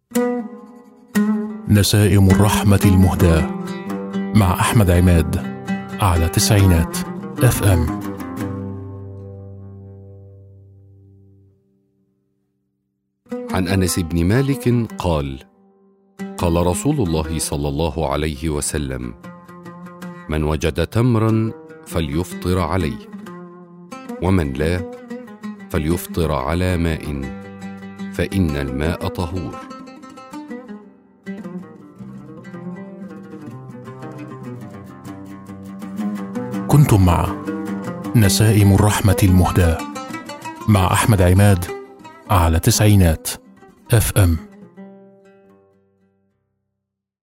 نسائم الرحمة المهداة مع أحمد عماد على تسعينات FM. عن أنس بن مالك قال: قال رسول الله صلى الله عليه وسلم: من وجد تمرا فليفطر عليه، ومن لا فليفطر على ماء، فإن الماء طهور. كنتم مع نسائم الرحمة المهداة مع أحمد عماد على تسعينات FM.